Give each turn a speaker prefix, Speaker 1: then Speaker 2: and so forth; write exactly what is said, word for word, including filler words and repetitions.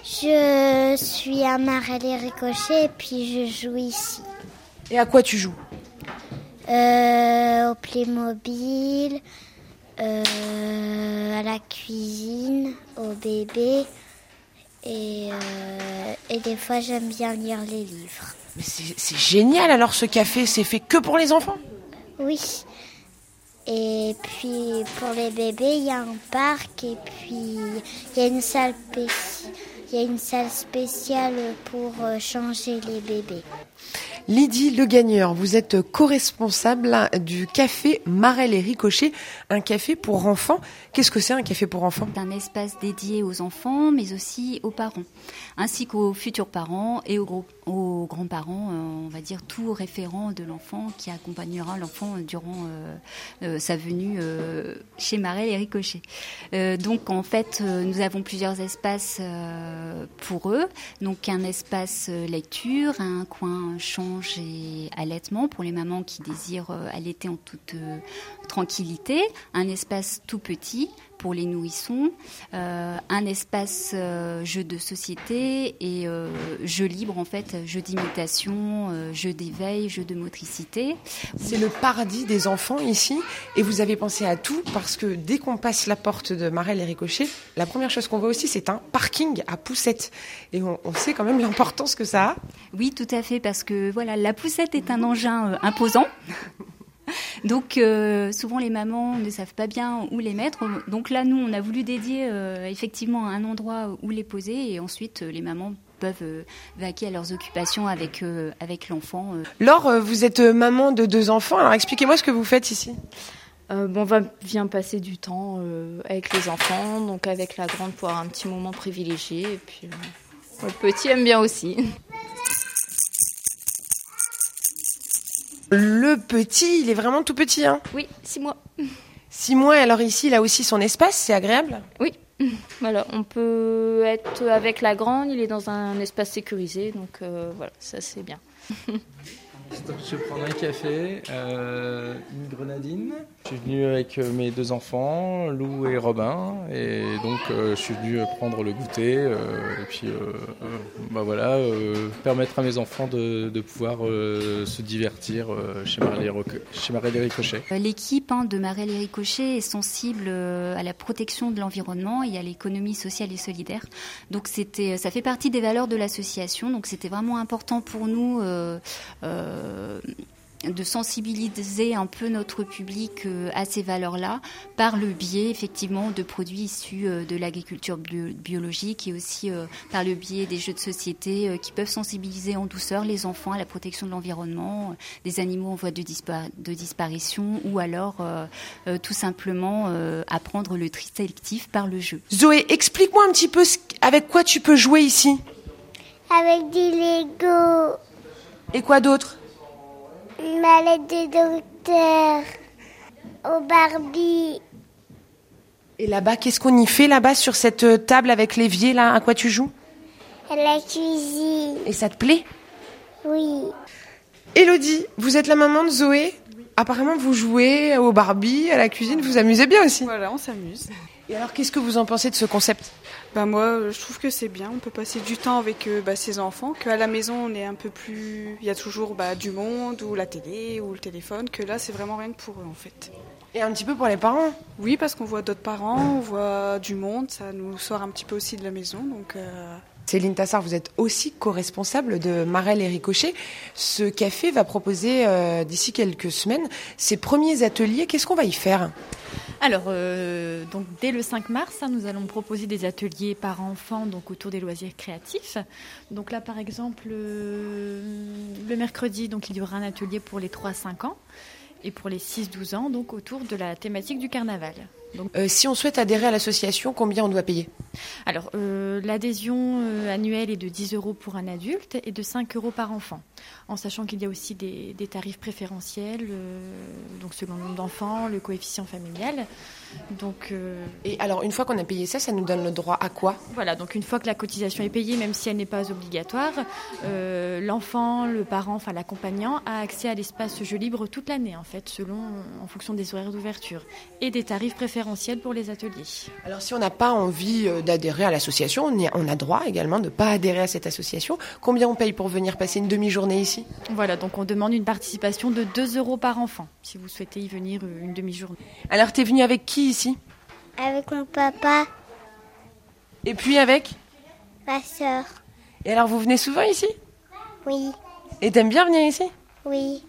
Speaker 1: Je suis à Marelle-et-Ricochet et puis je joue ici.
Speaker 2: Et à quoi tu joues ?
Speaker 1: euh, Au Playmobil, euh, à la cuisine, au bébé et, euh, et des fois j'aime bien lire les livres.
Speaker 2: Mais c'est, c'est génial alors ce café, c'est fait que pour les enfants ?
Speaker 1: Oui. Et puis pour les bébés, il y a un parc et puis il y a une salle, péci- il y a une salle spéciale pour changer les bébés.
Speaker 2: Lydie Le Gagneur, vous êtes co-responsable du café Marelle et Ricochet, un café pour enfants. Qu'est-ce que c'est un café pour enfants ?
Speaker 3: C'est un espace dédié aux enfants, mais aussi aux parents, ainsi qu'aux futurs parents et aux, gros, aux grands-parents, euh, on va dire tout référent de l'enfant qui accompagnera l'enfant durant euh, euh, sa venue euh, chez Marelle et Ricochet. Euh, donc en fait, euh, nous avons plusieurs espaces euh, pour eux. Donc un espace lecture, un coin change et allaitement pour les mamans qui désirent allaiter en toute euh, tranquillité, un espace tout petit pour les nourrissons, euh, un espace euh, jeu de société et euh, jeu libre en fait, jeu d'imitation, euh, jeu d'éveil, jeu de motricité.
Speaker 2: C'est le paradis des enfants ici et vous avez pensé à tout parce que dès qu'on passe la porte de Marelle et Ricochet, la première chose qu'on voit aussi c'est un parking à poussettes et on, on sait quand même l'importance que ça a.
Speaker 3: Oui, tout à fait, parce que voilà, la poussette est un engin euh, imposant. Donc euh, souvent les mamans ne savent pas bien où les mettre. Donc là, nous, on a voulu dédier euh, effectivement un endroit où les poser et ensuite euh, les mamans peuvent euh, vaquer à leurs occupations avec, euh, avec l'enfant. Euh.
Speaker 2: Laure, euh, vous êtes maman de deux enfants, alors expliquez-moi ce que vous faites ici.
Speaker 4: Euh, bon, on va bien passer du temps euh, avec les enfants, donc avec la grande pour avoir un petit moment privilégié et puis euh, le petit aime bien aussi.
Speaker 2: Le petit, il est vraiment tout petit, hein ?
Speaker 4: Oui, six mois.
Speaker 2: Six mois, alors ici, il a aussi son espace, c'est agréable ?
Speaker 4: Oui, voilà, on peut être avec la grande, il est dans un espace sécurisé, donc euh, voilà, ça c'est bien.
Speaker 5: Je vais prendre un café, euh, une grenadine. Je suis venu avec mes deux enfants, Lou et Robin, et donc euh, je suis venu prendre le goûter euh, et puis euh, euh, bah voilà, euh, permettre à mes enfants de, de pouvoir euh, se divertir euh, chez Marelle et Ricochet.
Speaker 3: L'équipe hein, de Marelle et Ricochet est sensible euh, à la protection de l'environnement et à l'économie sociale et solidaire. Donc c'était, ça fait partie des valeurs de l'association. Donc c'était vraiment important pour nous. Euh, euh, de sensibiliser un peu notre public à ces valeurs-là par le biais effectivement de produits issus de l'agriculture bio- biologique et aussi par le biais des jeux de société qui peuvent sensibiliser en douceur les enfants à la protection de l'environnement, des animaux en voie de, dispar- de disparition ou alors euh, euh, tout simplement euh, apprendre le tri sélectif par le jeu.
Speaker 2: Zoé, explique-moi un petit peu ce- avec quoi tu peux jouer ici.
Speaker 1: Avec du Lego.
Speaker 2: Et quoi d'autre ?
Speaker 1: Une mallette de docteur, au Barbie.
Speaker 2: Et là-bas, qu'est-ce qu'on y fait là-bas sur cette table avec l'évier là ? À quoi tu joues ?
Speaker 1: À la cuisine.
Speaker 2: Et ça te plaît ?
Speaker 1: Oui.
Speaker 2: Élodie, vous êtes la maman de Zoé ? Oui. Apparemment, vous jouez au Barbie, à la cuisine, vous vous amusez bien aussi.
Speaker 6: Voilà, on s'amuse.
Speaker 2: Et alors, qu'est-ce que vous en pensez de ce concept ?
Speaker 6: Bah moi, je trouve que c'est bien. On peut passer du temps avec euh, bah, ses enfants. Qu'à la maison, on est un peu plus. Il y a toujours bah, du monde, ou la télé, ou le téléphone. Que là, c'est vraiment rien que pour eux, en fait.
Speaker 2: Et un petit peu pour les parents ?
Speaker 6: Oui, parce qu'on voit d'autres parents, on voit du monde. Ça nous sort un petit peu aussi de la maison. Donc. Euh...
Speaker 2: Céline Tassard, vous êtes aussi co-responsable de Marelle et Ricochet. Ce café va proposer euh, d'ici quelques semaines ses premiers ateliers. Qu'est-ce qu'on va y faire ?
Speaker 7: Alors, euh, donc dès le cinq mars, hein, nous allons proposer des ateliers par enfants donc autour des loisirs créatifs. Donc là, par exemple, euh, le mercredi, donc il y aura un atelier pour les trois à cinq ans et pour les six à douze ans, donc autour de la thématique du carnaval. Donc,
Speaker 2: euh, si on souhaite adhérer à l'association, combien on doit payer ?
Speaker 7: Alors, euh, l'adhésion euh, annuelle est de dix euros pour un adulte et de cinq euros par enfant, en sachant qu'il y a aussi des, des tarifs préférentiels, euh, donc selon le nombre d'enfants, le coefficient familial. Donc, euh,
Speaker 2: et alors, une fois qu'on a payé ça, ça nous donne le droit à quoi ?
Speaker 7: Voilà, donc une fois que la cotisation est payée, même si elle n'est pas obligatoire, euh, l'enfant, le parent, enfin l'accompagnant, a accès à l'espace jeu libre toute l'année, en fait, selon, en fonction des horaires d'ouverture et des tarifs préférentiels. préférentiel pour les ateliers.
Speaker 2: Alors si on n'a pas envie d'adhérer à l'association, on, y a, on a droit également de ne pas adhérer à cette association. Combien on paye pour venir passer une demi-journée ici ?
Speaker 7: Voilà, donc on demande une participation de deux euros par enfant, si vous souhaitez y venir une demi-journée.
Speaker 2: Alors t'es venu avec qui ici ?
Speaker 1: Avec mon papa,
Speaker 2: Et puis avec ?
Speaker 1: ma sœur.
Speaker 2: Et alors vous venez souvent ici ?
Speaker 1: Oui,
Speaker 2: Et t'aimes bien venir ici ?
Speaker 1: oui.